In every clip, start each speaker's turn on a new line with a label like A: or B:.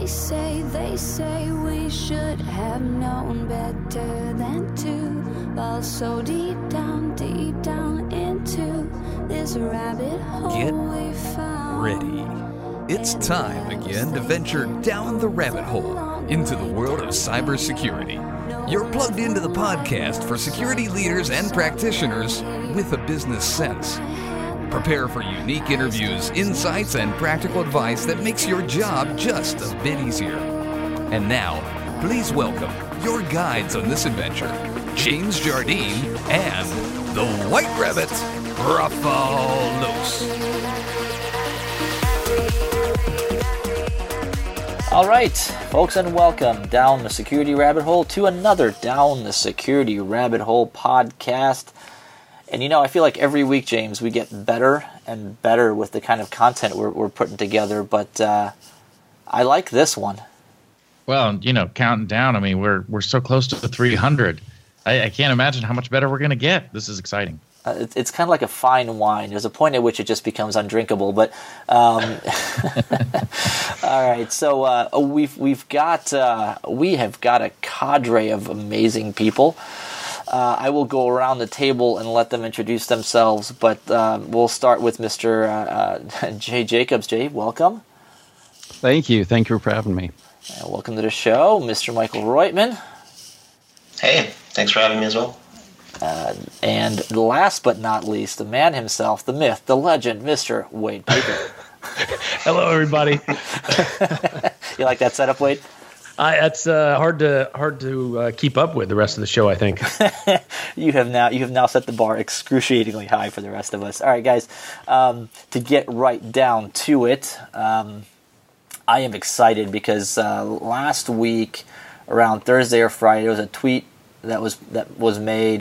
A: They say we should have known better than to fall so deep down into this rabbit hole.
B: Get
A: we found.
B: ready. It's time again to venture down the rabbit hole into the world of cybersecurity. You're plugged into the podcast for security leaders and practitioners with a business sense. Prepare for unique interviews, insights, and practical advice that makes your job just a bit easier. And now, please welcome your guides on this adventure, James Jardine and the White Rabbit, Rafael Los.
C: All right, folks, and welcome down the security rabbit hole to another Down the Security Rabbit Hole podcast. And you know, I feel like every week, James, we get better and better with the kind of content we're putting together, but I like this one.
D: Well, you know, counting down, I mean, we're so close to 300. I can't imagine how much better we're going to get. This is exciting.
C: It's kind of like a fine wine. There's a point at which it just becomes undrinkable. But all right, so we have got a cadre of amazing people. I will go around the table and let them introduce themselves, but we'll start with Mr. Jay Jacobs. Jay, welcome.
E: Thank you. Thank you for having me.
C: Welcome to the show, Mr. Michael Reutman.
F: Hey, thanks for having me as well.
C: And last but not least, the man himself, the myth, the legend, Mr. Wade Piper.
G: Hello, everybody.
C: You like that setup, Wade?
G: It's hard to keep up with the rest of the show, I think.
C: You have now set the bar excruciatingly high for the rest of us. All right, guys, to get right down to it, I am excited because last week, around Thursday or Friday, there was a tweet that was made.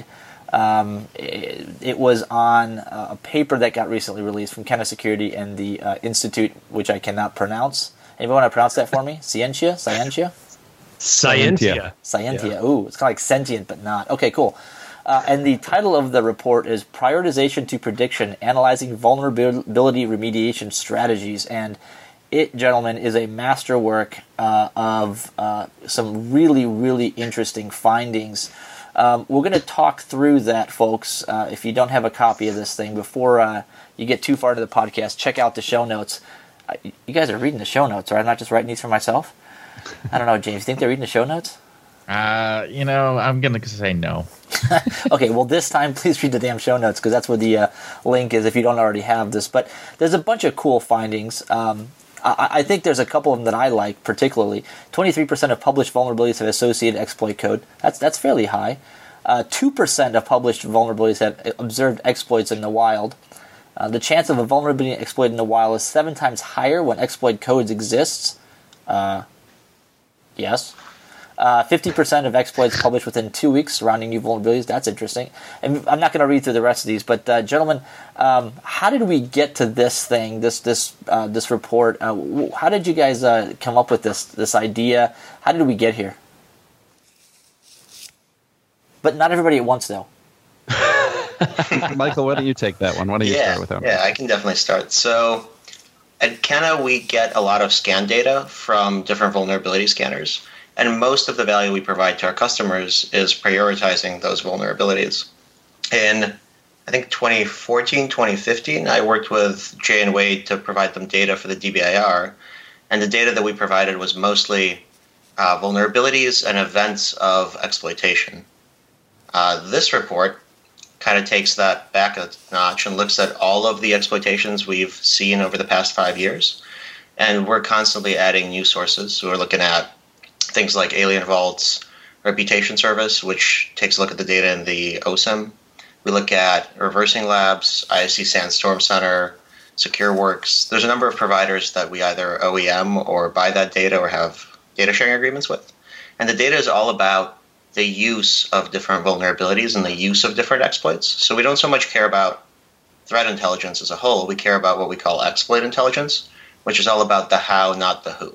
C: It was on a paper that got recently released from Kenna Security and the Institute, which I cannot pronounce. Anybody want to pronounce that for me? Scientia?
G: Scientia.
C: Yeah. Ooh, it's kind of like sentient, but not. Okay, cool. And the title of the report is Prioritization to Prediction, Analyzing Vulnerability Remediation Strategies. And it, gentlemen, is a masterwork of some really, really interesting findings. We're going to talk through that, folks. If you don't have a copy of this thing, before you get too far into the podcast, check out the show notes. You guys are reading the show notes, right? I'm not just writing these for myself. I don't know, James. You think they're reading the show notes?
D: I'm going to say no.
C: Okay, well, this time, please read the damn show notes, because that's where the link is if you don't already have this. But there's a bunch of cool findings. I think there's a couple of them that I like particularly. 23% of published vulnerabilities have associated exploit code. That's fairly high. 2% of published vulnerabilities have observed exploits in the wild. The chance of a vulnerability exploit in the wild is 7 times higher when exploit codes exists. Yes. 50% of exploits published within 2 weeks surrounding new vulnerabilities. That's interesting. And I'm not going to read through the rest of these, but gentlemen, how did we get to this thing, this report? How did you guys come up with this idea? How did we get here? But not everybody at once, though.
E: Michael, why don't you take that one? Why don't you start with that?
F: Yeah, I can definitely start. So at Kenna, we get a lot of scan data from different vulnerability scanners. And most of the value we provide to our customers is prioritizing those vulnerabilities. In, I think, 2014, 2015, I worked with Jay and Wade to provide them data for the DBIR. And the data that we provided was mostly vulnerabilities and events of exploitation. This report kind of takes that back a notch and looks at all of the exploitations we've seen over the past 5 years. And we're constantly adding new sources. So we're looking at things like Alien Vault's Reputation Service, which takes a look at the data in the OSIM. We look at Reversing Labs, ISC Sandstorm Center, SecureWorks. There's a number of providers that we either OEM or buy that data or have data sharing agreements with. And the data is all about the use of different vulnerabilities and the use of different exploits. So we don't so much care about threat intelligence as a whole. We care about what we call exploit intelligence, which is all about the how, not the who.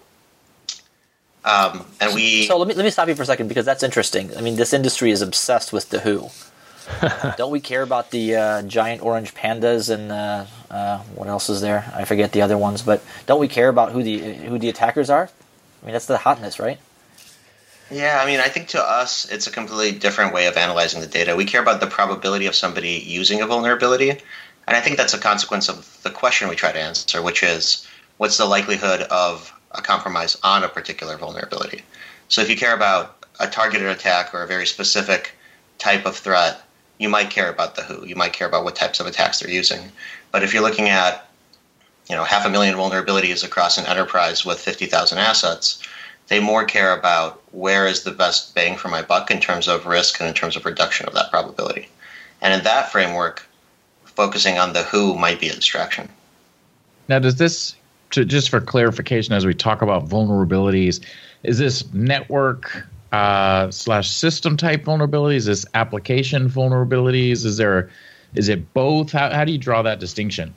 F: So
C: let me stop you for a second, because that's interesting. I mean, this industry is obsessed with the who. Don't we care about the giant orange pandas and what else is there? I forget the other ones, but don't we care about who the attackers are? I mean, that's the hotness, right?
F: Yeah, I mean, I think to us, it's a completely different way of analyzing the data. We care about the probability of somebody using a vulnerability. And I think that's a consequence of the question we try to answer, which is, what's the likelihood of a compromise on a particular vulnerability? So if you care about a targeted attack or a very specific type of threat, you might care about the who. You might care about what types of attacks they're using. But if you're looking at 500,000 vulnerabilities across an enterprise with 50,000 assets, they more care about where is the best bang for my buck in terms of risk and in terms of reduction of that probability. And in that framework, focusing on the who might be a distraction.
D: Now, does this, just for clarification, as we talk about vulnerabilities, is this network / system type vulnerabilities? Is this application vulnerabilities? Is it both? How do you draw that distinction?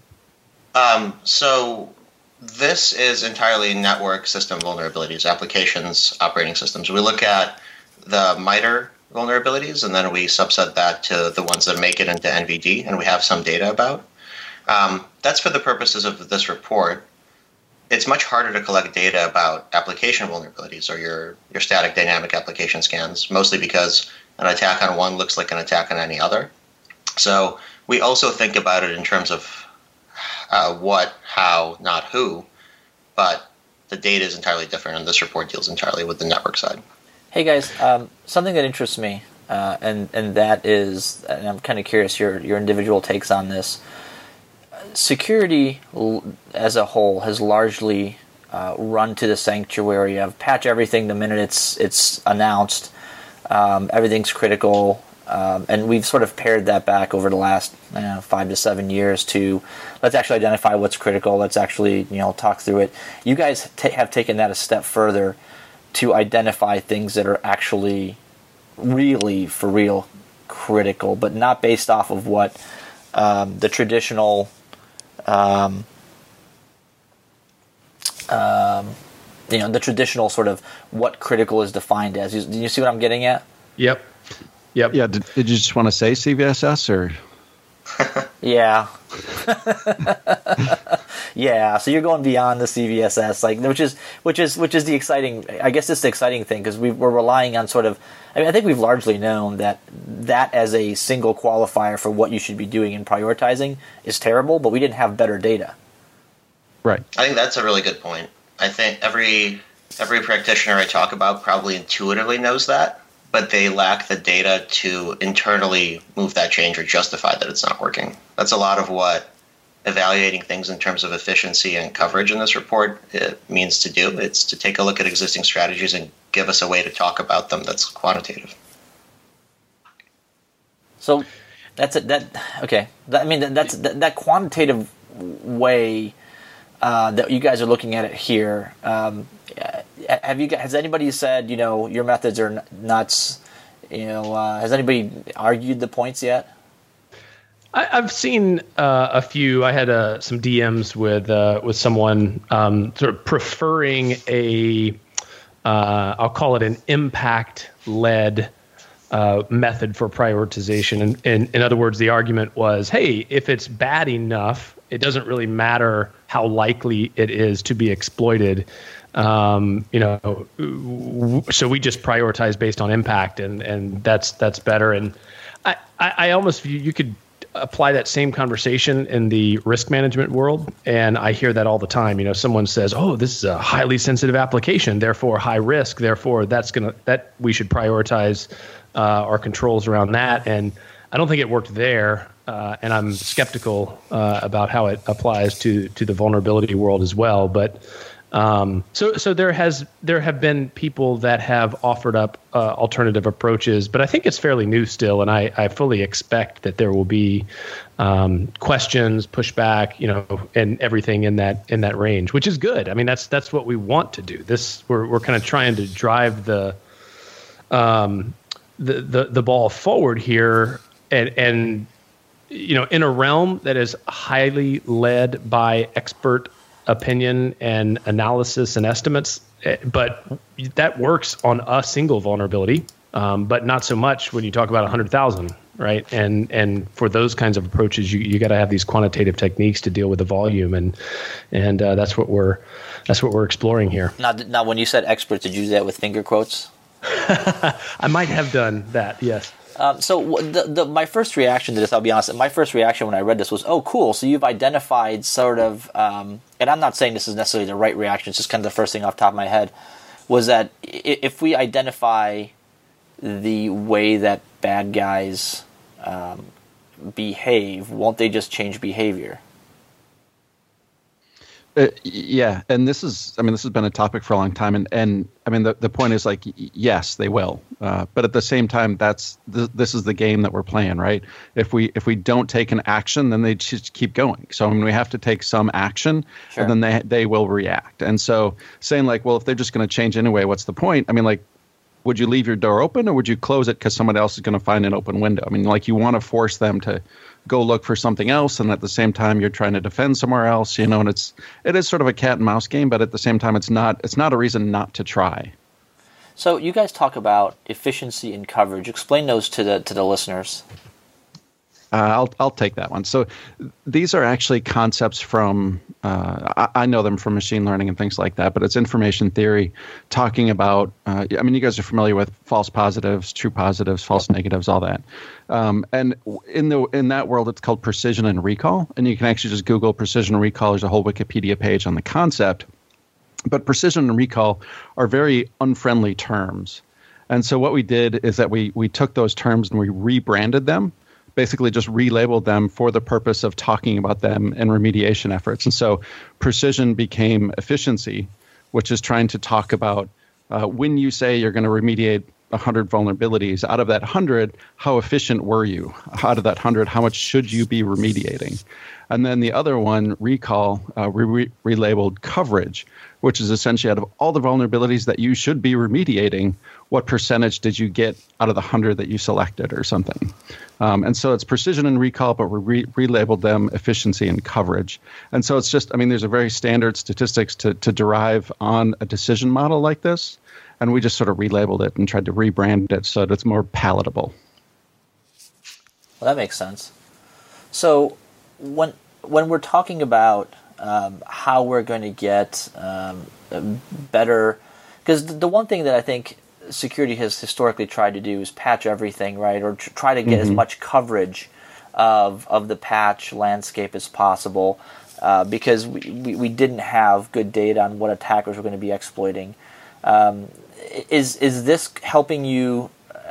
F: So this is entirely network system vulnerabilities, applications, operating systems. We look at the MITRE vulnerabilities, and then we subset that to the ones that make it into NVD, and we have some data about. That's for the purposes of this report. It's much harder to collect data about application vulnerabilities or your static dynamic application scans, mostly because an attack on one looks like an attack on any other. So we also think about it in terms of what, how, not who, but the data is entirely different, and this report deals entirely with the network side.
C: Hey guys, something that interests me, and that is, and I'm kind of curious your individual takes on this. Security as a whole has largely run to the sanctuary of patch everything the minute it's announced. Everything's critical. And we've sort of pared that back over the last 5 to 7 years to let's actually identify what's critical. Let's actually talk through it. You guys have taken that a step further to identify things that are actually really for real critical, but not based off of what the traditional the traditional sort of what critical is defined as. Do you see what I'm getting at?
G: Yep.
E: Yeah. Did you just want to say CVSS or?
C: Yeah. Yeah. So you're going beyond the CVSS, which is the exciting. I guess it's the exciting thing because we're relying on sort of. I mean, I think we've largely known that as a single qualifier for what you should be doing and prioritizing is terrible, but we didn't have better data.
E: Right.
F: I think that's a really good point. I think every practitioner I talk about probably intuitively knows that, but they lack the data to internally move that change or justify that it's not working. That's a lot of what evaluating things in terms of efficiency and coverage in this report means to do. It's to take a look at existing strategies and give us a way to talk about them that's quantitative.
C: So that's it. That quantitative way that you guys are looking at it here. Has anybody said your methods are nuts? Has anybody argued the points yet?
G: I've seen a few. I had some DMs with someone sort of preferring I'll call it an impact-led method for prioritization. And in other words, the argument was, hey, if it's bad enough, it doesn't really matter how likely it is to be exploited. So we just prioritize based on impact, and that's better. And I almost view you could apply that same conversation in the risk management world, and I hear that all the time. Someone says, "Oh, this is a highly sensitive application, therefore high risk, therefore that we should prioritize our controls around that." And I don't think it worked there, and I'm skeptical about how it applies to the vulnerability world as well. But so there have been people that have offered up alternative approaches, but I think it's fairly new still, and I fully expect that there will be questions, pushback, and everything in that range, which is good. I mean, that's what we want to do. We're kind of trying to drive the ball forward here, and in a realm that is highly led by expert opinion and analysis and estimates, but that works on a single vulnerability, but not so much when you talk about 100,000. right? And for those kinds of approaches, you got to have these quantitative techniques to deal with the volume, and that's what we're exploring here.
C: Now, when you said experts, did you use that with finger quotes?
G: I might have done that, yes.
C: So my first reaction to this, I'll be honest, my first reaction when I read this was, oh, cool. So you've identified sort of, and I'm not saying this is necessarily the right reaction, it's just kind of the first thing off the top of my head, was that if we identify the way that bad guys behave, won't they just change behavior?
E: Yeah, and this has been a topic for a long time, and I mean the point is like, yes, they will, but at the same time, this is the game that we're playing, right? If we don't take an action, then they just keep going. So I mean, we have to take some action, sure. And then they will react. And so saying like, well, if they're just going to change anyway, what's the point? I mean, like, would you leave your door open or would you close it because someone else is going to find an open window? I mean, like, you want to force them to go look for something else, and at the same time you're trying to defend somewhere else, and it is sort of a cat and mouse game, but at the same time it's not a reason not to try.
C: So you guys talk about efficiency and coverage. Explain those to the listeners.
E: I'll take that one. So these are actually concepts from, I know them from machine learning and things like that, but it's information theory talking about, you guys are familiar with false positives, true positives, false negatives, all that. And in that world, it's called precision and recall. And you can actually just Google precision and recall. There's a whole Wikipedia page on the concept. But precision and recall are very unfriendly terms. And so what we did is that we took those terms and we rebranded them. Basically just relabeled them for the purpose of talking about them in remediation efforts. And so precision became efficiency, which is trying to talk about when you say you're going to remediate 100 vulnerabilities, out of that 100, how efficient were you? Out of that 100, how much should you be remediating? And then the other one, recall, relabeled coverage, which is essentially out of all the vulnerabilities that you should be remediating, what percentage did you get out of the 100 that you selected or something? And so it's precision and recall, but we relabeled them efficiency and coverage. And so it's just, there's a very standard statistics to derive on a decision model like this. And we just sort of relabeled it and tried to rebrand it so that it's more palatable.
C: Well, that makes sense. So when we're talking about how we're going to get better, because the one thing that I think security has historically tried to do is patch everything, right, or try to get as much coverage of the patch landscape as possible, because we didn't have good data on what attackers were going to be exploiting. Is this helping you?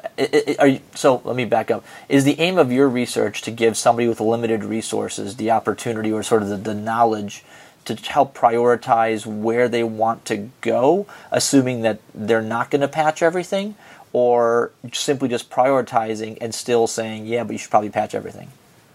C: So let me back up. Is the aim of your research to give somebody with limited resources the opportunity or sort of the knowledge to help prioritize where they want to go, assuming that they're not going to patch everything, or simply just prioritizing and still saying, yeah, but you should probably patch everything?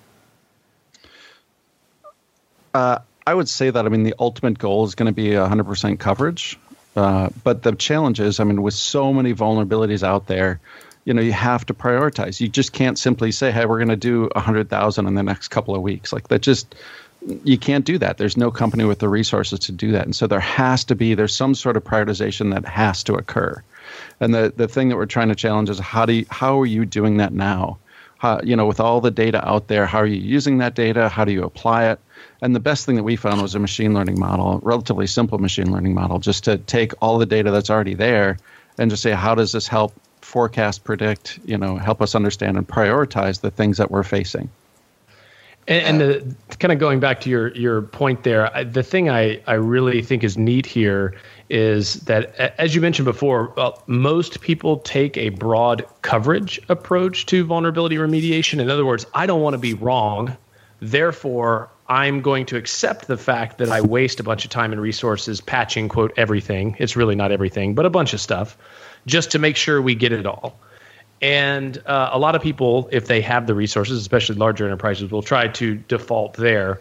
E: I would say that, the ultimate goal is going to be 100% coverage. But the challenge is, with so many vulnerabilities out there, you have to prioritize. You just can't simply say, hey, we're going to do 100,000 in the next couple of weeks. Like that just, you can't do that. There's no company with the resources to do that. And so there's some sort of prioritization that has to occur. And the thing that we're trying to challenge is how are you doing that now? With all the data out there, how are you using that data? How do you apply it? And the best thing that we found was a machine learning model, a relatively simple machine learning model, just to take all the data that's already there and just say, how does this help forecast, predict, help us understand and prioritize the things that we're facing?
G: And kind of going back to your point there, the thing I really think is neat here is that, as you mentioned before, most people take a broad coverage approach to vulnerability remediation. In other words, I don't want to be wrong, therefore I'm going to accept the fact that I waste a bunch of time and resources patching, quote, everything. It's really not everything, but a bunch of stuff, just to make sure we get it all. And a lot of people, if they have the resources, especially larger enterprises, will try to default there.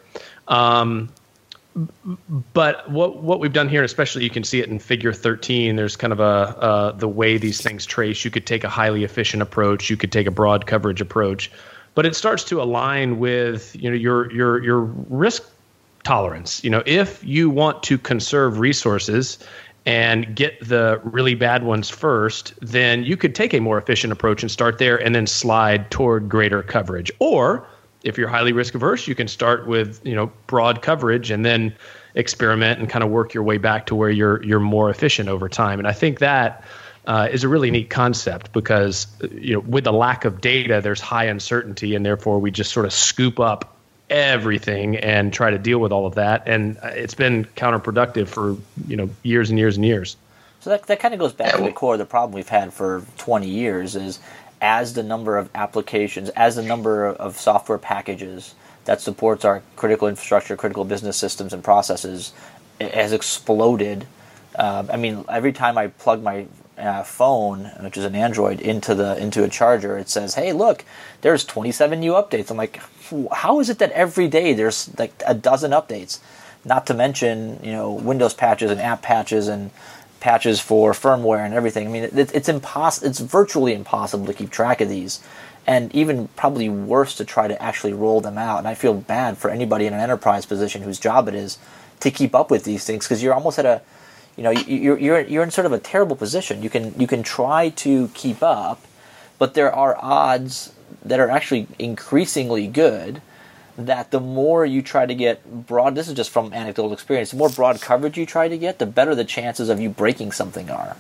G: But what we've done here, especially you can see it in Figure 13, there's kind of the way these things trace. You could take a highly efficient approach. You could take a broad coverage approach. But it starts to align with your risk tolerance. If you want to conserve resources and get the really bad ones first, then you could take a more efficient approach and start there and then slide toward greater coverage. Or if you're highly risk averse, you can start with, broad coverage and then experiment and kind of work your way back to where you're more efficient over time. And I think that is a really neat concept because, with the lack of data, there's high uncertainty, and therefore we just sort of scoop up everything and try to deal with all of that. And it's been counterproductive for, years and years and years.
C: So that kind of goes back to the core of the problem we've had for 20 years is as the number of applications, as the number of software packages that supports our critical infrastructure, critical business systems and processes has exploded. Every time I plug my phone, which is an Android, into a charger, it says, "Hey, look, there's 27 new updates." I'm like, how is it that every day there's like a dozen updates? Not to mention, Windows patches and app patches and patches for firmware and everything. I mean, it's impossible. It's virtually impossible to keep track of these, and even probably worse to try to actually roll them out. And I feel bad for anybody in an enterprise position whose job it is to keep up with these things, because you're almost at a you're in sort of a terrible position. You can try to keep up, but there are odds that are actually increasingly good that the more you try to get broad, this is just from anecdotal experience, the more broad coverage you try to get, the better the chances of you breaking something are.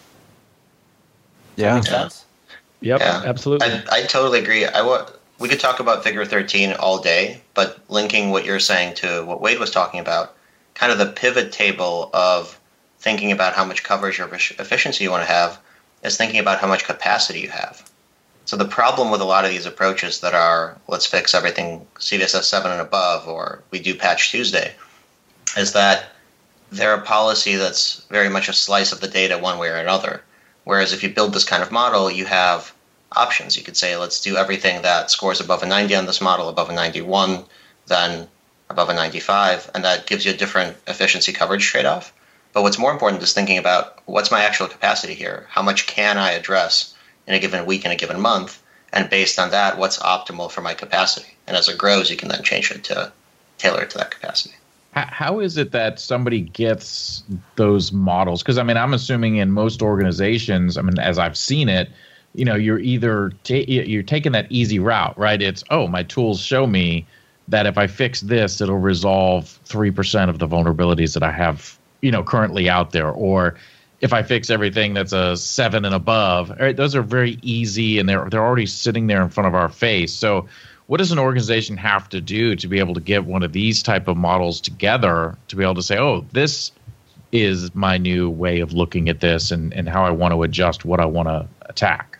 E: Yeah.
C: Does that make sense?
G: Yep,
F: Yeah.
G: absolutely.
F: I totally agree. We could talk about Figure 13 all day, but linking what you're saying to what Wade was talking about, kind of the pivot table of thinking about how much coverage or efficiency you want to have is thinking about how much capacity you have. So the problem with a lot of these approaches that are, let's fix everything CVSS 7 and above, or we do Patch Tuesday, is that they're a policy that's very much a slice of the data one way or another. Whereas if you build this kind of model, you have options. You could say, let's do everything that scores above a 90 on this model, above a 91, then above a 95, and that gives you a different efficiency coverage trade-off. But what's more important is thinking about what's my actual capacity here? How much can I address in a given week, in a given month? And based on that, what's optimal for my capacity? And as it grows, you can then change it to tailor it to that capacity.
D: How is it that somebody gets those models? Because, I'm assuming in most organizations, as I've seen it, you're either you're taking that easy route, right? It's, my tools show me that if I fix this, it'll resolve 3% of the vulnerabilities that I have, currently out there. Or if I fix everything that's a 7 and above, all right, those are very easy and they're already sitting there in front of our face. So what does an organization have to do to be able to get one of these type of models together to be able to say, this is my new way of looking at this and how I want to adjust what I want to attack?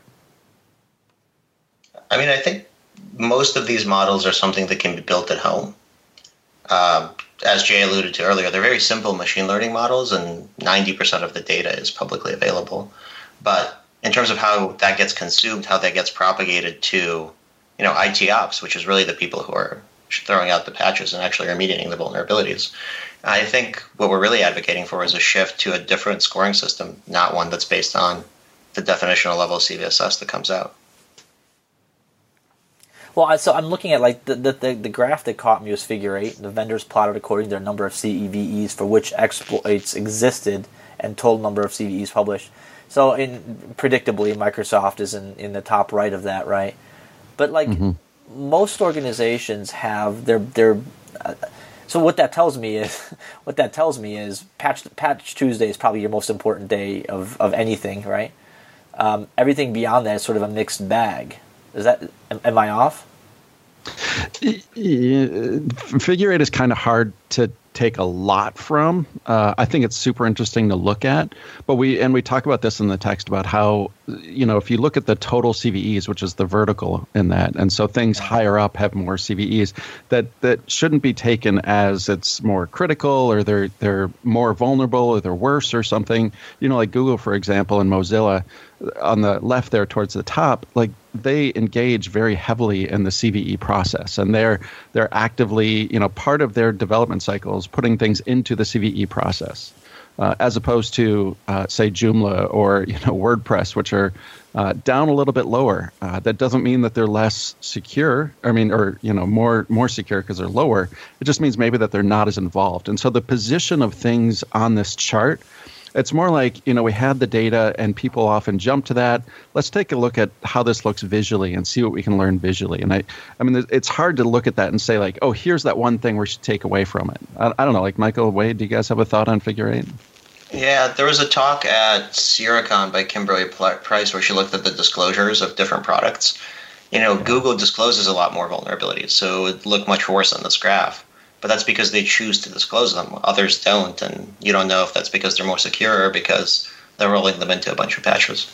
F: I think most of these models are something that can be built at home. As Jay alluded to earlier, they're very simple machine learning models, and 90% of the data is publicly available. But in terms of how that gets consumed, how that gets propagated to, IT ops, which is really the people who are throwing out the patches and actually remediating the vulnerabilities, I think what we're really advocating for is a shift to a different scoring system, not one that's based on the definitional level of CVSS that comes out.
C: Well, so I'm looking at the graph that caught me was Figure 8. The vendors plotted according to their number of CVEs for which exploits existed and total number of CVEs published. So, predictably, Microsoft is in the top right of that, right? But most organizations have their. So what that tells me is Patch Tuesday is probably your most important day of anything, right? Everything beyond that is sort of a mixed bag. Am I off?
E: Figure 8 is kind of hard to take a lot from. I think it's super interesting to look at, but we talk about this in the text about how, if you look at the total CVEs, which is the vertical in that, and so things higher up have more CVEs, that shouldn't be taken as it's more critical or they're more vulnerable or they're worse or something. Like Google, for example, and Mozilla on the left there towards the top, they engage very heavily in the CVE process, and they're actively, part of their development cycle is putting things into the CVE process, as opposed to, say, Joomla or WordPress, which are down a little bit lower. That doesn't mean that they're less secure. More secure because they're lower. It just means maybe that they're not as involved. And so the position of things on this chart It's more like, we had the data and people often jump to that. Let's take a look at how this looks visually and see what we can learn visually. And I mean, it's hard to look at that and say like, oh, here's that one thing we should take away from it. I don't know, like Michael, Wade, do you guys have a thought on Figure 8?
F: Yeah, there was a talk at SierraCon by Kimberly Price where she looked at the disclosures of different products. Google discloses a lot more vulnerabilities, so it would look much worse on this graph. But that's because they choose to disclose them. Others don't, and you don't know if that's because they're more secure or because they're rolling them into a bunch of patches.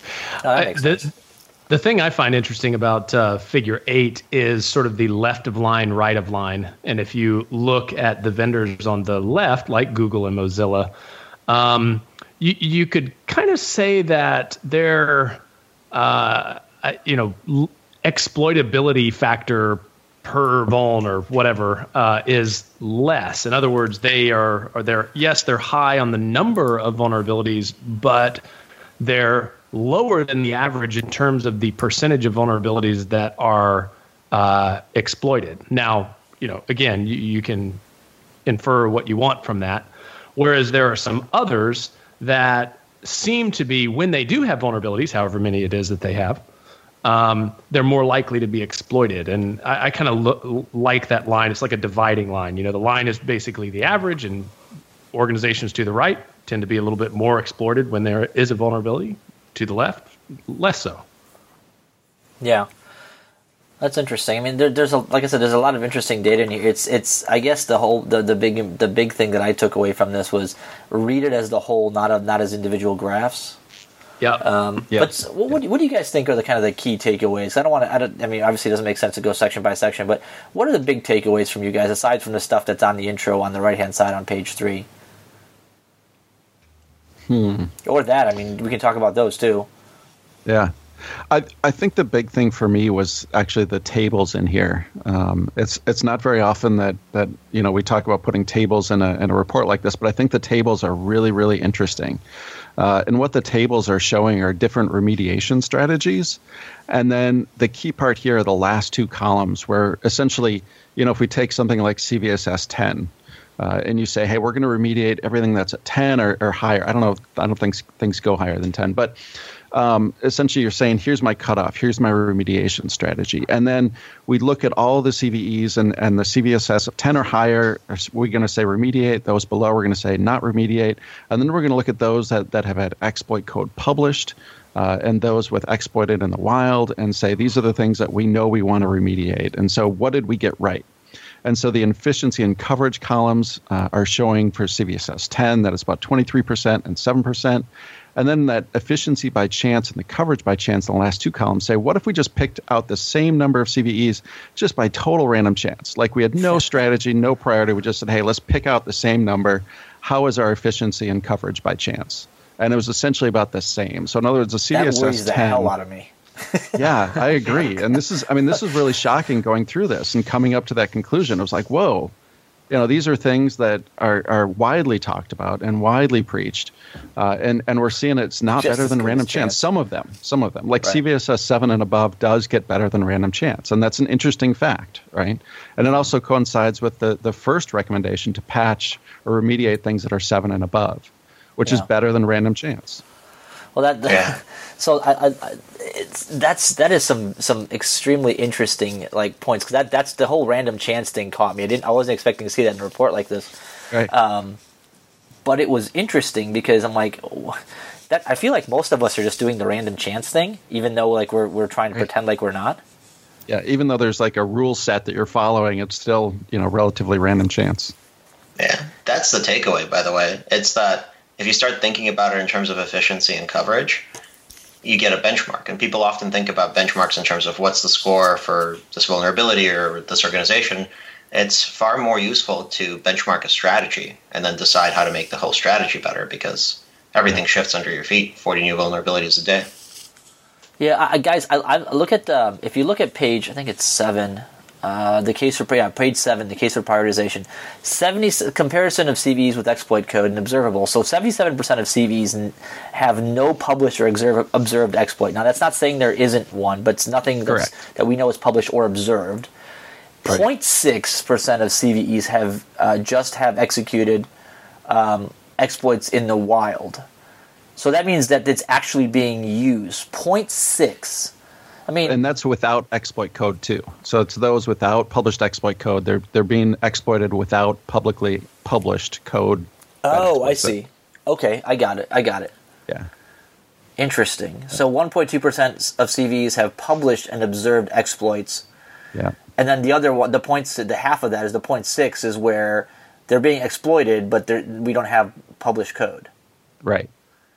G: The thing I find interesting about Figure 8 is sort of the left of line, right of line. And if you look at the vendors on the left, like Google and Mozilla, you could kind of say that their exploitability factor per vuln or whatever is less. In other words, they're high on the number of vulnerabilities, but they're lower than the average in terms of the percentage of vulnerabilities that are exploited. Now, again, you can infer what you want from that. Whereas there are some others that seem to be, when they do have vulnerabilities, however many it is that they have, they're more likely to be exploited. And I kind of like that line. It's like a dividing line. The line is basically the average, and organizations to the right tend to be a little bit more exploited when there is a vulnerability. To the left, less so.
C: Yeah. That's interesting. I mean, there's a lot of interesting data in here. It's I guess the big thing that I took away from this was read it as the whole, not as individual graphs.
G: Yeah.
C: But what do you guys think are the kind of the key takeaways? I mean, obviously it doesn't make sense to go section by section, but what are the big takeaways from you guys aside from the stuff that's on the intro on the right-hand side on page 3? Or that, I mean, we can talk about those too.
E: Yeah. I think the big thing for me was actually the tables in here. It's not very often that we talk about putting tables in a report like this, but I think the tables are really, really interesting. And what the tables are showing are different remediation strategies. And then the key part here are the last two columns where essentially, if we take something like CVSS 10, and you say, hey, we're going to remediate everything that's at 10 or higher. I don't think things go higher than 10. But essentially you're saying, here's my cutoff. Here's my remediation strategy. And then we look at all the CVEs and the CVSS of 10 or higher. We're going to say remediate. Those below, we're going to say not remediate. And then we're going to look at those that have had exploit code published and those with exploited in the wild and say, these are the things that we know we want to remediate. And so what did we get right? And so the efficiency and coverage columns are showing for CVSS 10 that it's about 23% and 7%. And then that efficiency by chance and the coverage by chance in the last two columns say, what if we just picked out the same number of CVEs just by total random chance? Like we had no strategy, no priority. We just said, hey, let's pick out the same number. How is our efficiency and coverage by chance? And it was essentially about the same. So in other words, the CVSS 10...
C: That worries the hell out of me.
E: Yeah, I agree. And this is really shocking going through this and coming up to that conclusion. It was like, whoa, these are things that are widely talked about and widely preached. And we're seeing it's not just better than random chance. Some of them, like right. CVSS 7 and above does get better than random chance. And that's an interesting fact, right? And it also coincides with the first recommendation to patch or remediate things that are 7 and above, which is better than random chance.
C: Well, so that is some extremely interesting points, because that's the whole random chance thing caught me. I wasn't expecting to see that in a report like this,
E: right?
C: But it was interesting because I'm like, I feel like most of us are just doing the random chance thing, even though we're trying to pretend like we're not.
E: Yeah, even though there's a rule set that you're following, it's still relatively random chance.
F: Yeah, that's the takeaway. By the way, it's that. If you start thinking about it in terms of efficiency and coverage, you get a benchmark. And people often think about benchmarks in terms of what's the score for this vulnerability or this organization. It's far more useful to benchmark a strategy and then decide how to make the whole strategy better, because everything shifts under your feet. 40 new vulnerabilities a day.
C: Yeah, guys, I look at if you look at page, I think it's 7. The case for page 7, the case for prioritization, 70 comparison of CVEs with exploit code and observable. So 77% of CVEs have no published or observed exploit. Now that's not saying there isn't one, but it's nothing that we know is published or observed. Right. 0.6% of CVEs have executed exploits in the wild. So that means that it's actually being used. 0.6. I mean,
E: and that's without exploit code too. So it's those without published exploit code. They're being exploited without publicly published code.
C: Oh, I see. Okay, I got it.
E: Yeah.
C: Interesting. So 1.2% of CVEs have published and observed exploits.
E: Yeah.
C: And then the other one, the half of that is the 0.6 is where they're being exploited, but we don't have published code.
E: Right.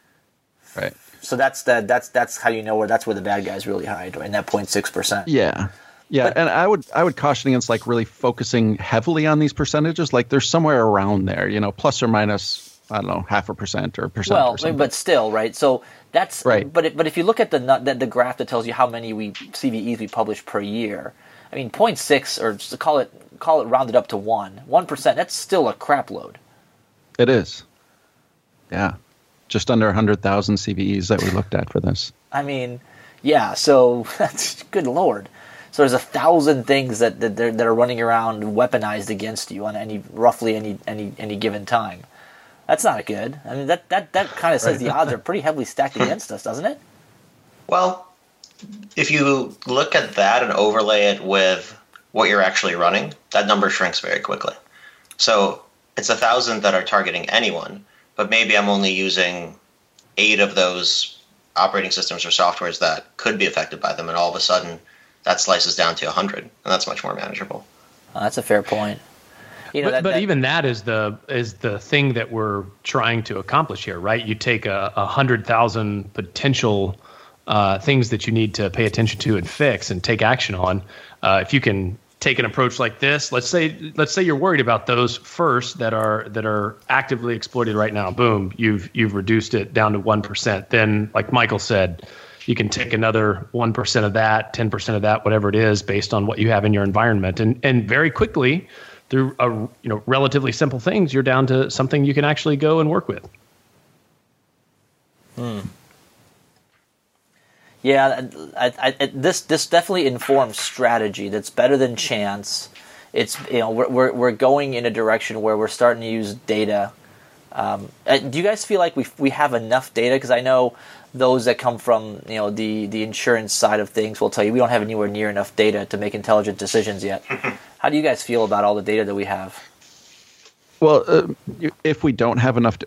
C: So that's how you know that's where the bad guys really hide, in that 0.6%.
E: Yeah. Yeah, and I would caution against like really focusing heavily on these percentages. Like they're somewhere around there, plus or minus, I don't know, 0.5% or percent.
C: Well,
E: or something.
C: but still, right? So that's
E: right.
C: But if you look at the graph that tells you how many CVEs we publish per year, I mean 0.6 or just call it rounded up to 1%. That's still a crap load.
E: It is. Yeah. Just under 100,000 CVEs that we looked at for this.
C: I mean, yeah. So that's good Lord. So there's 1,000 things that are running around weaponized against you on roughly any given time. That's not good. I mean, that kind of says the odds are pretty heavily stacked against us, doesn't it?
F: Well, if you look at that and overlay it with what you're actually running, that number shrinks very quickly. So it's 1,000 that are targeting anyone, but maybe I'm only using 8 of those operating systems or softwares that could be affected by them, and all of a sudden that slices down to 100, and that's much more manageable.
C: That's a fair point.
G: But even that is the thing that we're trying to accomplish here, right? You take 100,000 potential things that you need to pay attention to and fix and take action on. If you can take an approach like this, let's say you're worried about those first that are actively exploited right now. Boom, you've reduced it down to 1%. Then, like Michael said, you can take another 1% of that, 10% of that, whatever it is, based on what you have in your environment, and very quickly, through relatively simple things, you're down to something you can actually go and work with.
C: Yeah, this definitely informs strategy. That's better than chance. It's we're going in a direction where we're starting to use data. Do you guys feel like we have enough data? Because I know those that come from the insurance side of things will tell you we don't have anywhere near enough data to make intelligent decisions yet. How do you guys feel about all the data that we have?
E: Well, if we don't have enough,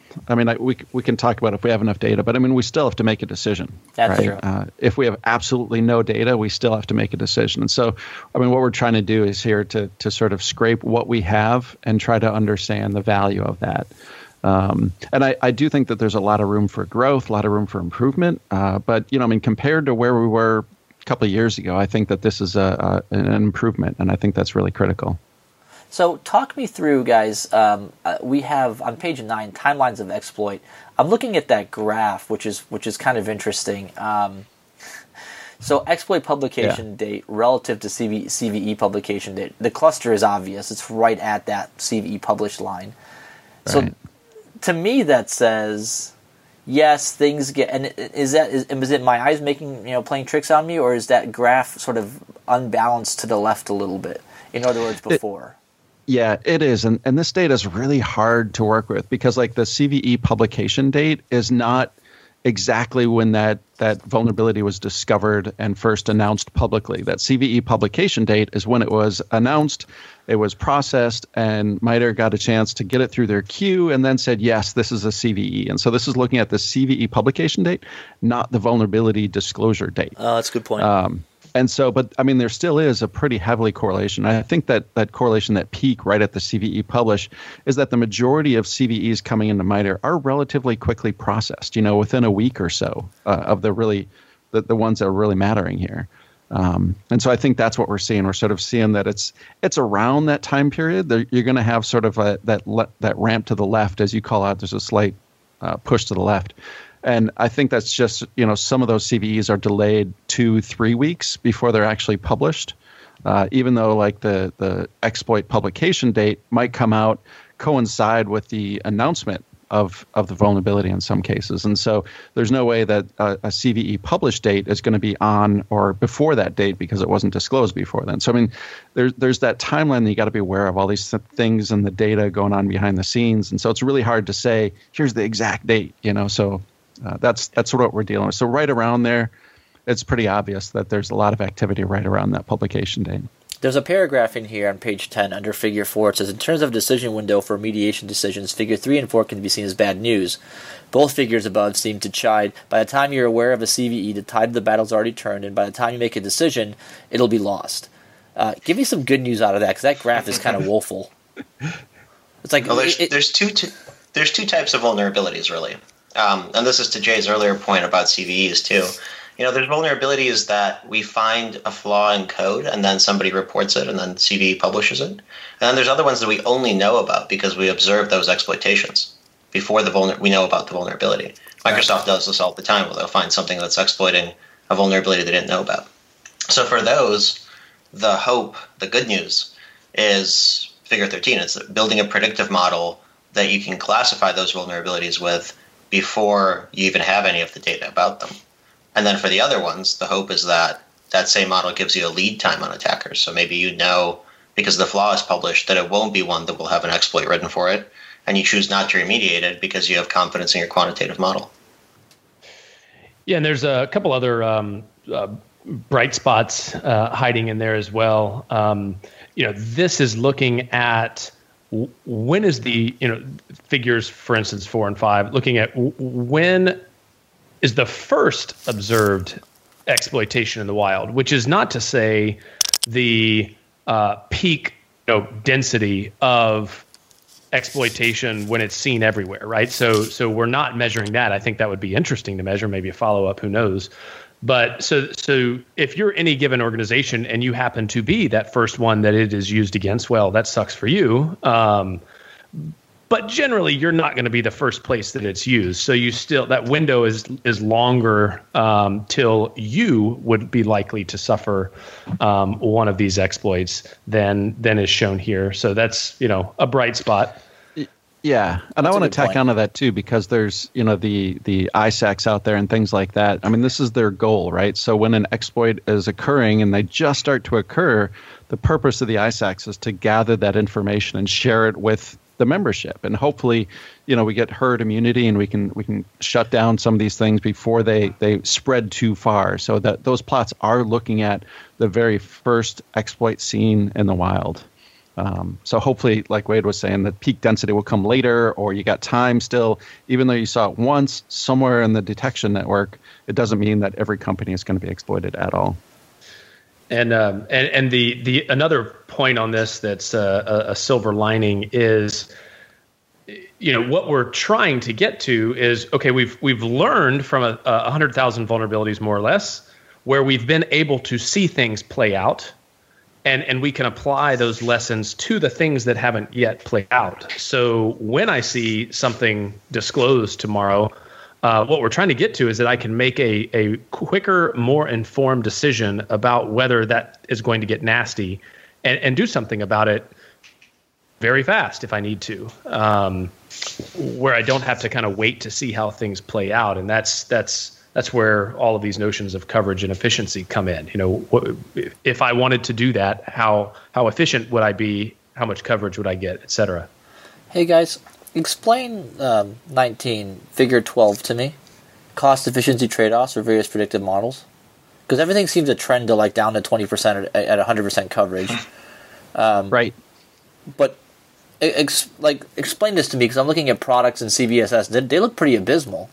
E: we can talk about if we have enough data, but we still have to make a decision.
C: That's
E: right?
C: true.
E: If we have absolutely no data, we still have to make a decision. And so, what we're trying to do is here to sort of scrape what we have and try to understand the value of that. And I do think that there's a lot of room for growth, a lot of room for improvement. But compared to where we were a couple of years ago, I think that this is an improvement, and I think that's really critical.
C: So talk me through, guys. We have on page 9 timelines of exploit. I'm looking at that graph, which is kind of interesting. So exploit publication date relative to CVE publication date. The cluster is obvious; it's right at that CVE published line. Right. So to me, that says yes, things get. And is it my eyes playing tricks on me, or is that graph sort of unbalanced to the left a little bit? In other words, before.
E: Yeah, it is. And this data is really hard to work with because the CVE publication date is not exactly when that vulnerability was discovered and first announced publicly. That CVE publication date is when it was announced, it was processed, and MITRE got a chance to get it through their queue and then said, yes, this is a CVE. And so this is looking at the CVE publication date, not the vulnerability disclosure date.
C: Oh, that's a good point.
E: And so, but there still is a pretty heavily correlation. I think that correlation, that peak right at the CVE publish, is that the majority of CVEs coming into MITRE are relatively quickly processed, within a week or so of the ones that are really mattering here. And so I think that's what we're seeing. We're sort of seeing that it's around that time period. You're going to have sort of that ramp to the left, as you call out. There's a slight push to the left. And I think that's just, some of those CVEs are delayed 2-3 weeks before they're actually published, even though the exploit publication date might come out, coincide with the announcement of the vulnerability in some cases. And so there's no way that a CVE published date is going to be on or before that date because it wasn't disclosed before then. So, I mean, there's that timeline that you got to be aware of, all these things and the data going on behind the scenes. And so it's really hard to say, here's the exact date, so that's what we're dealing with. So right around there, it's pretty obvious that there's a lot of activity right around that publication date.
C: There's a paragraph in here on page 10 under Figure 4. It says, in terms of decision window for remediation decisions, Figure 3 and 4 can be seen as bad news. Both figures above seem to chide. By the time you're aware of a CVE, the tide of the battle's already turned, and by the time you make a decision, it'll be lost. Give me some good news out of that, because that graph is kind of woeful. It's like
F: there's two types of vulnerabilities, really. And this is to Jay's earlier point about CVEs, too. There's vulnerabilities that we find a flaw in code and then somebody reports it and then CVE publishes it. And then there's other ones that we only know about because we observe those exploitations before we know about the vulnerability. Microsoft does this all the time where they'll find something that's exploiting a vulnerability they didn't know about. So for those, the good news is Figure 13. It's building a predictive model that you can classify those vulnerabilities with before you even have any of the data about them. And then for the other ones, the hope is that that same model gives you a lead time on attackers. So maybe because the flaw is published, that it won't be one that will have an exploit written for it, and you choose not to remediate it because you have confidence in your quantitative model.
G: Yeah, and there's a couple other bright spots hiding in there as well. This is looking at when is the figures, for instance, 4 and 5, looking at when is the first observed exploitation in the wild, which is not to say the peak density of exploitation when it's seen everywhere, right? So we're not measuring that. I think that would be interesting to measure, maybe a follow-up, who knows. But so if you're any given organization and you happen to be that first one that it is used against, well, that sucks for you. But generally, you're not going to be the first place that it's used. So that window is longer till you would be likely to suffer one of these exploits than is shown here. So that's a bright spot.
E: Yeah, and I want to tack onto that too, because there's the ISACs out there and things like that. I mean, this is their goal, right? So when an exploit is occurring and they just start to occur, the purpose of the ISACs is to gather that information and share it with the membership, and hopefully, we get herd immunity and we can shut down some of these things before they spread too far. So that those plots are looking at the very first exploit seen in the wild. So hopefully, like Wade was saying, that peak density will come later, or you got time still. Even though you saw it once somewhere in the detection network, it doesn't mean that every company is going to be exploited at all.
G: And the another point on this that's a silver lining is, what we're trying to get to is, okay, we've learned from 100,000 vulnerabilities more or less, where we've been able to see things play out, and we can apply those lessons to the things that haven't yet played out. So when I see something disclosed tomorrow, what we're trying to get to is that I can make a quicker, more informed decision about whether that is going to get nasty and do something about it very fast if I need to, where I don't have to kind of wait to see how things play out. And that's where all of these notions of coverage and efficiency come in. If I wanted to do that, how efficient would I be? How much coverage would I get, et cetera?
C: Hey, guys. Explain 19, Figure 12 to me. Cost efficiency trade-offs for various predictive models. Because everything seems to trend to down to 20% at 100% coverage.
E: Right.
C: But explain this to me, because I'm looking at products and CVSS. They look pretty abysmal.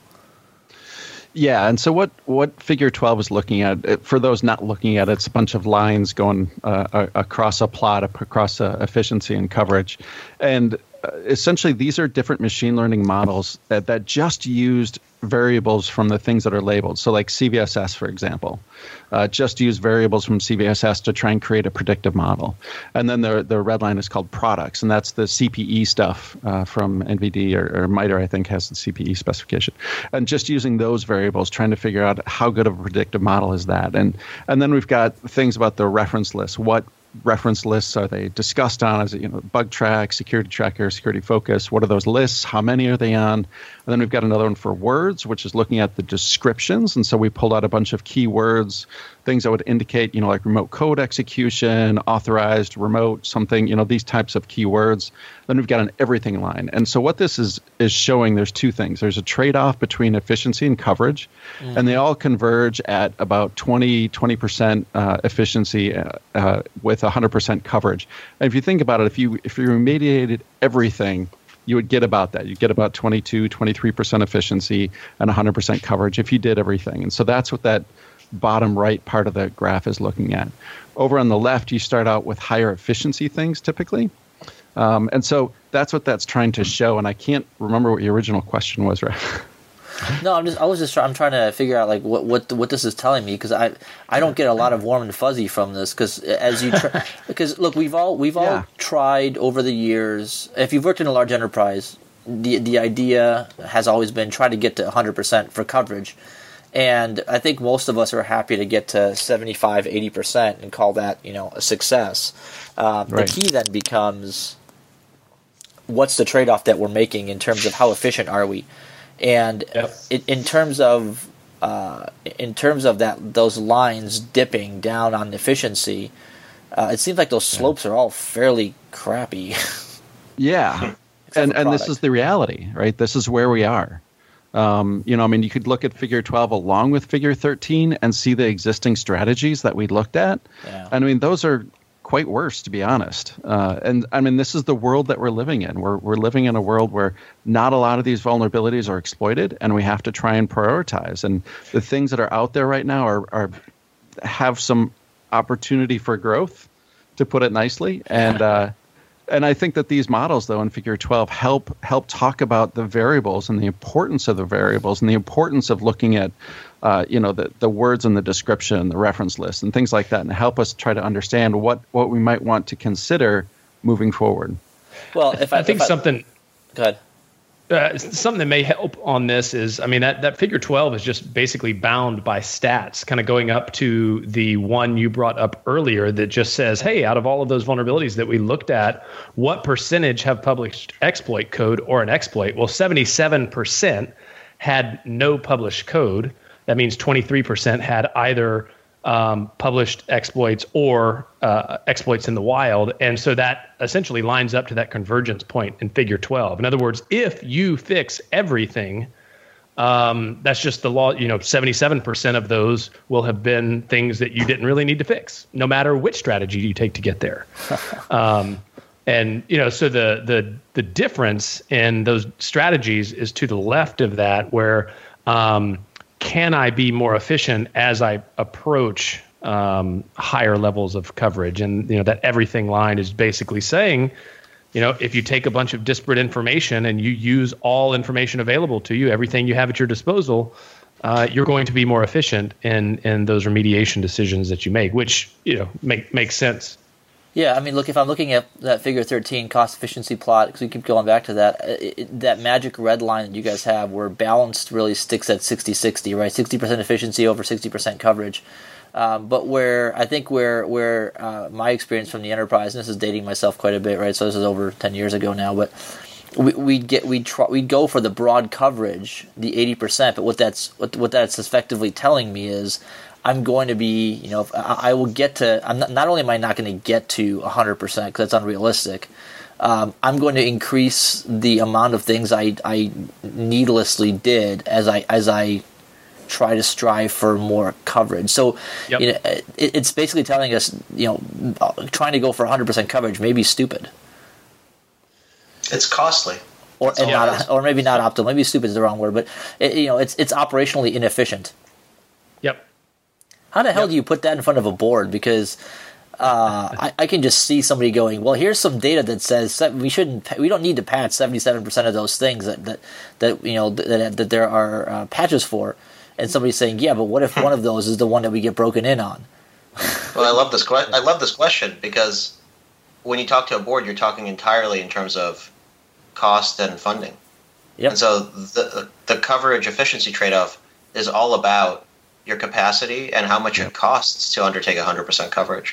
E: Yeah, and so what Figure 12 is looking at, for those not looking at it, it's a bunch of lines going across a plot, across efficiency and coverage. And essentially, these are different machine learning models that just used variables from the things that are labeled. So like CVSS, for example, just use variables from CVSS to try and create a predictive model. And then the red line is called products, and that's the CPE stuff from NVD or MITRE, I think, has the CPE specification. And just using those variables, trying to figure out how good of a predictive model is that. And then we've got things about the reference list. What reference lists are they discussed on? Is it, bug track, security tracker, security focus? What are those lists? How many are they on? And then we've got another one for words, which is looking at the descriptions. And so we pulled out a bunch of keywords, things that would indicate, like remote code execution, authorized, remote, something, these types of keywords. Then we've got an everything line. And so what this is showing, there's two things. There's a trade-off between efficiency and coverage, and they all converge at about 20% efficiency with 100% coverage. And if you think about it, if you remediated everything, you would get about that. You'd get about 23% efficiency and 100% coverage if you did everything. And so that's what that bottom right part of the graph is looking at. Over on the left, you start out with higher efficiency things typically. And so that's what that's trying to show. And I can't remember what your original question was, right?
C: No, I'm trying to figure out like what this is telling me, because I don't get a lot of warm and fuzzy from this, because because look, we've all tried over the years. If you've worked in a large enterprise, the idea has always been try to get to 100% for coverage, and I think most of us are happy to get to 75, 80% and call that a success. Right. The key then becomes, what's the trade-off that we're making in terms of how efficient are we? And in terms of that, those lines dipping down on efficiency, it seems like those slopes are all fairly crappy.
E: Yeah, and this is the reality, right? This is where we are. You could look at Figure 12 along with Figure 13 and see the existing strategies that we looked at. Yeah. And those are quite worse, to be honest. This is the world that we're living in. We're living in a world where not a lot of these vulnerabilities are exploited, and we have to try and prioritize. And the things that are out there right now are have some opportunity for growth, to put it nicely. And I think that these models, though, in Figure 12 help talk about the variables and the importance of the variables and the importance of looking at the words in the description, the reference list, and things like that, and help us try to understand what we might want to consider moving forward.
G: Well, something.
C: Go ahead.
G: Something that may help on this is, that Figure 12 is just basically bound by stats, kind of going up to the one you brought up earlier that just says, hey, out of all of those vulnerabilities that we looked at, what percentage have published exploit code or an exploit? Well, 77% had no published code. That means 23% had either published exploits or exploits in the wild. And so that essentially lines up to that convergence point in Figure 12. In other words, if you fix everything, that's just the law. 77% of those will have been things that you didn't really need to fix, no matter which strategy you take to get there. So the difference in those strategies is to the left of that, where can I be more efficient as I approach higher levels of coverage? And that everything line is basically saying, if you take a bunch of disparate information and you use all information available to you, everything you have at your disposal, you're going to be more efficient in those remediation decisions that you make, which makes sense.
C: Yeah, look, if I'm looking at that Figure 13 cost efficiency plot, because we keep going back to that, that magic red line that you guys have, where balanced really sticks at 60-60, right? 60% efficiency over 60% coverage. But where my experience from the enterprise, and this is dating myself quite a bit, right? So this is over 10 years ago now, but we'd go for the broad coverage, the 80%. But what that's effectively telling me is, I'm going to be, I will get to, not only am I not going to get to 100% because that's unrealistic, I'm going to increase the amount of things I needlessly did as I try to strive for more coverage. So, it's basically telling us, trying to go for 100% coverage may be stupid.
F: It's costly.
C: Or maybe not optimal. Maybe stupid is the wrong word, but it's operationally inefficient.
G: Yep.
C: How the hell do you put that in front of a board? Because I can just see somebody going, well, here's some data that says we don't need to patch 77% of those things that there are patches for, and somebody's saying, yeah, but what if one of those is the one that we get broken in on?
F: Well, I love this question, because when you talk to a board, you're talking entirely in terms of cost and funding.
C: Yep.
F: And so the coverage efficiency trade-off is all about your capacity and how much it costs to undertake 100% coverage.
G: Yep.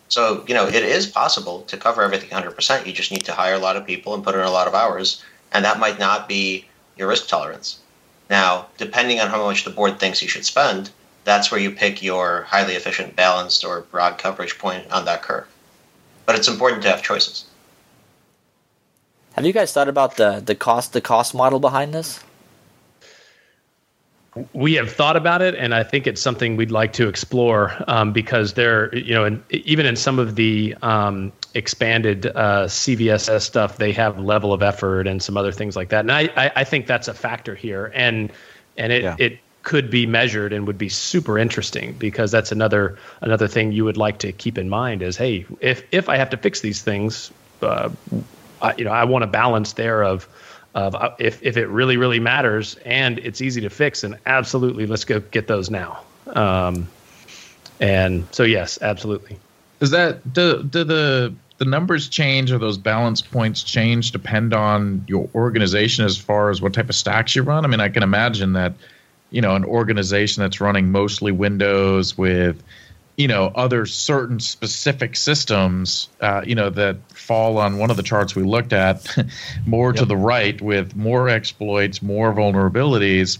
F: So, it is possible to cover everything 100%. You just need to hire a lot of people and put in a lot of hours, and that might not be your risk tolerance. Now, depending on how much the board thinks you should spend, that's where you pick your highly efficient, balanced, or broad coverage point on that curve. But it's important to have choices.
C: Have you guys thought about the cost model behind this?
G: We have thought about it, and I think it's something we'd like to explore because there, even in some of the expanded CVSS stuff, they have level of effort and some other things like that. And I think that's a factor here, and it could be measured and would be super interesting, because that's another thing you would like to keep in mind is, hey, if I have to fix these things, I want a balance there of if it really, really matters and it's easy to fix, then absolutely, let's go get those now. And so, yes, absolutely.
D: Does that do the numbers change, or those balance points change, depend on your organization as far as what type of stacks you run? I mean, I can imagine that, an organization that's running mostly Windows with, other certain specific systems, that fall on one of the charts we looked at more to the right with more exploits, more vulnerabilities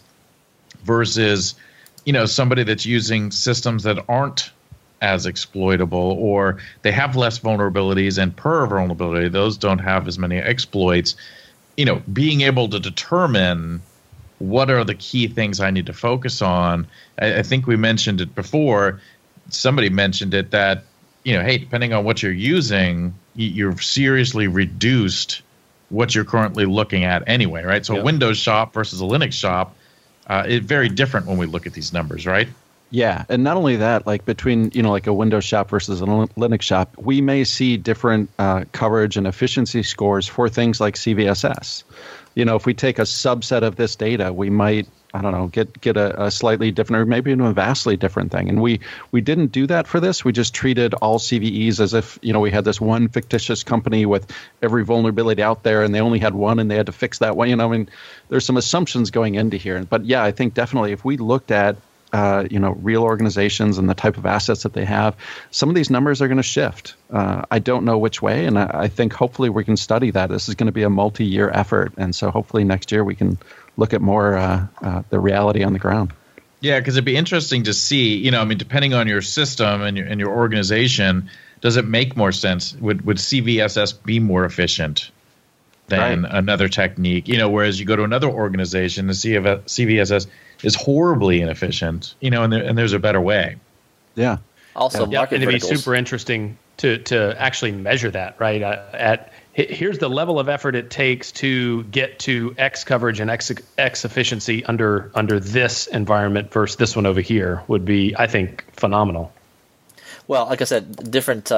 D: versus, somebody that's using systems that aren't as exploitable, or they have less vulnerabilities, and per vulnerability, those don't have as many exploits. Being able to determine what are the key things I need to focus on. I think we mentioned it before. Somebody mentioned it that, hey, depending on what you're using, you've seriously reduced what you're currently looking at anyway, right? So a Windows shop versus a Linux shop is very different when we look at these numbers, right?
E: Yeah, and not only that, like between, like a Windows shop versus a Linux shop, we may see different coverage and efficiency scores for things like CVSS. If we take a subset of this data, we might, get a slightly different, or maybe even a vastly different thing. And we didn't do that for this. We just treated all CVEs as if, we had this one fictitious company with every vulnerability out there, and they only had one, and they had to fix that one. There's some assumptions going into here. But yeah, I think definitely if we looked at real organizations and the type of assets that they have, some of these numbers are going to shift. I don't know which way, and I think hopefully we can study that. This is going to be a multi-year effort, and so hopefully next year we can look at more the reality on the ground.
D: Yeah, because it'd be interesting to see, depending on your system and your organization, does it make more sense? Would CVSS be more efficient than another technique? Whereas you go to another organization, the CVSS is horribly inefficient, and there's a better way.
E: Yeah.
C: Also, market
G: and it'd be
C: verticals.
G: super interesting to actually measure that, right? Here's the level of effort it takes to get to X coverage and X efficiency under this environment versus this one over here would be, I think, phenomenal.
C: Well, like I said, different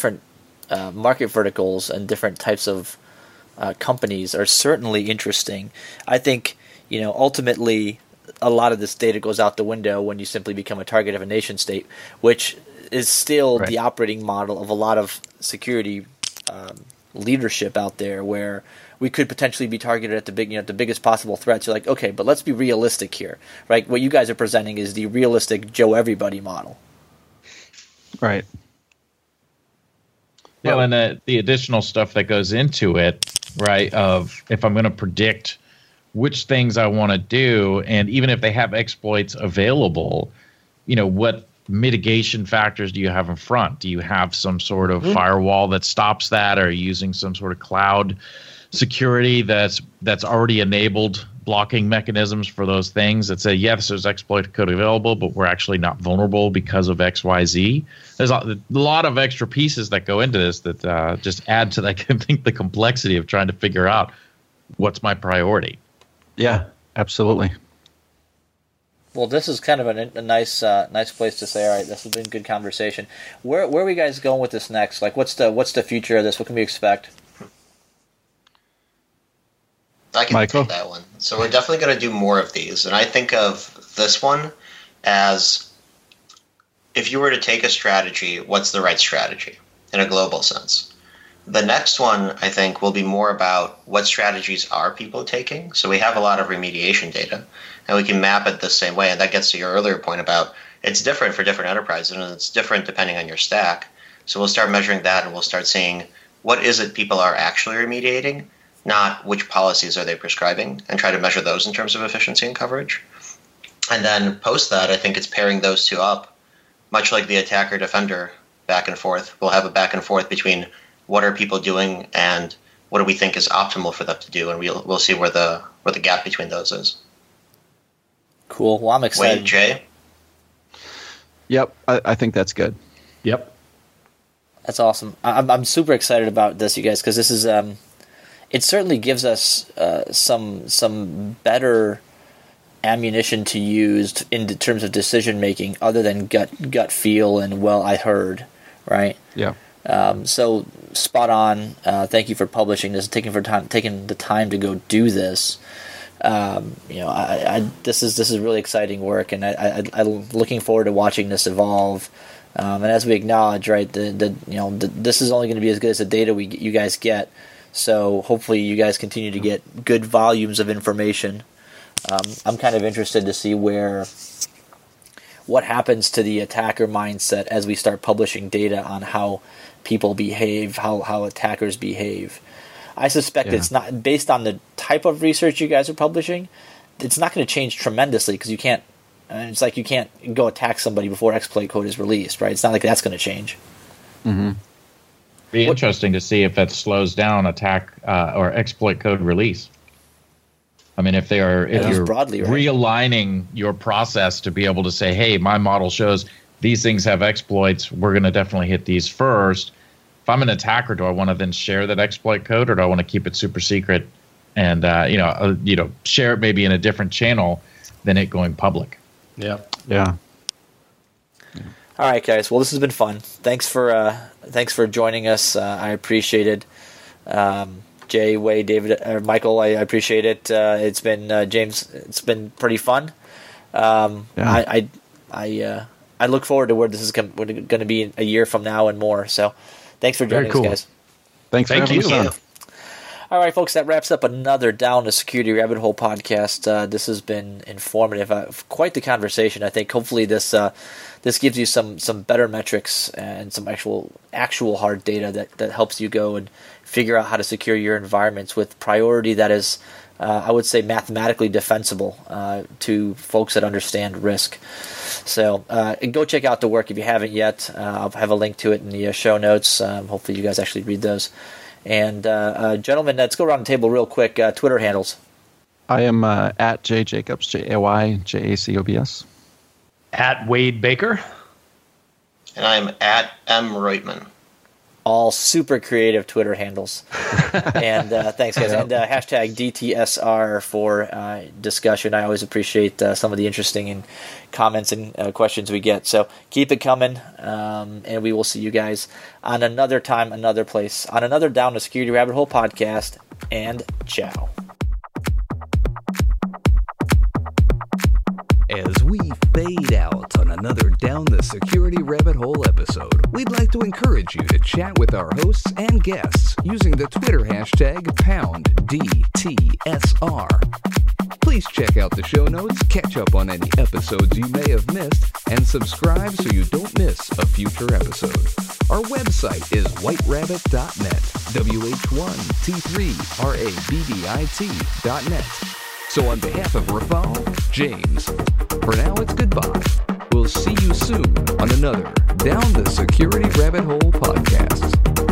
C: market verticals and different types of companies are certainly interesting. I think, ultimately, a lot of this data goes out the window when you simply become a target of a nation state, which is still the operating model of a lot of security leadership out there, where we could potentially be targeted at the biggest possible threats. You're like, okay, but let's be realistic here, right? What you guys are presenting is the realistic Joe Everybody model.
E: Right.
D: Well, and the additional stuff that goes into it, right, of if I'm going to predict which things I want to do, and even if they have exploits available, what mitigation factors do you have in front? Do you have some sort of firewall that stops that? Are you using some sort of cloud security that's already enabled blocking mechanisms for those things that say, yes, there's exploit code available, but we're actually not vulnerable because of XYZ? There's a lot of extra pieces that go into this that just add to that, I think, the complexity of trying to figure out what's my priority.
E: Yeah, absolutely.
C: Well, this is kind of a nice place to say, all right, this has been a good conversation. Where are we guys going with this next? Like, what's the future of this? What can we expect?
F: I can take that one. So we're definitely going to do more of these. And I think of this one as, if you were to take a strategy, what's the right strategy in a global sense? The next one, I think, will be more about what strategies are people taking. So we have a lot of remediation data, and we can map it the same way. And that gets to your earlier point about it's different for different enterprises, and it's different depending on your stack. So we'll start measuring that, and we'll start seeing what is it people are actually remediating, not which policies are they prescribing, and try to measure those in terms of efficiency and coverage. And then post that, I think it's pairing those two up, much like the attacker-defender back and forth. We'll have a back and forth between what are people doing and what do we think is optimal for them to do, and we'll see where the gap between those is.
C: Cool. Well, I'm excited.
F: Wade, Jay?
E: Yep, I think that's good.
G: Yep.
C: That's awesome. I'm super excited about this, you guys, because this is it certainly gives us some better ammunition to use in terms of decision making, other than gut feel and I heard, right?
E: Yeah.
C: So spot on. Thank you for publishing this, taking the time to go do this. This is really exciting work, and I'm looking forward to watching this evolve. And as we acknowledge, right, this is only going to be as good as the data you guys get. So hopefully you guys continue to get good volumes of information. I'm kind of interested to see what happens to the attacker mindset as we start publishing data on how people behave, how attackers behave. I suspect it's not, based on the type of research you guys are publishing, it's not going to change tremendously, because you can't. It's like you can't go attack somebody before exploit code is released, right? It's not like that's going to change.
E: Mm-hmm.
D: Be interesting to see if that slows down attack or exploit code release. I mean, if you're
C: broadly, right,
D: realigning your process to be able to say, hey, my model shows these things have exploits, we're going to definitely hit these first. If I'm an attacker, do I want to then share that exploit code, or do I want to keep it super secret and share it maybe in a different channel than it going public?
G: Yeah.
E: Yeah.
C: All right, guys. Well, this has been fun. Thanks for joining us. I appreciate it. Jay, Wade, David, Michael, I appreciate it. It's been James. It's been pretty fun. I look forward to where this is going to be a year from now and more. So, thanks for joining us, guys.
E: Thanks for having us on.
C: All right, folks, that wraps up another Down the Security Rabbit Hole podcast. This has been informative. Quite the conversation. I think hopefully this gives you some better metrics and some actual hard data that helps you go and figure out how to secure your environments with priority that is, I would say, mathematically defensible to folks that understand risk. So go check out the work if you haven't yet. I'll have a link to it in the show notes. Hopefully you guys actually read those. And gentlemen, let's go around the table real quick. Twitter handles.
E: I am at J Jacobs, JAYJACOBS.
G: At Wade Baker.
F: And I'm at M Reutman.
C: All super creative Twitter handles. And thanks, guys. And hashtag DTSR for discussion. I always appreciate some of the interesting comments and questions we get. So keep it coming, and we will see you guys on another time, another place, on another Down the Security Rabbit Hole podcast. And ciao.
B: As we fade out on another Down the Security Rabbit Hole episode, we'd like to encourage you to chat with our hosts and guests using the Twitter hashtag #DTSR. Please check out the show notes, catch up on any episodes you may have missed, and subscribe so you don't miss a future episode. Our website is whiterabbit.net, WH1T3RABBIT.net. So on behalf of Rafal, James, for now it's goodbye. We'll see you soon on another Down the Security Rabbit Hole podcast.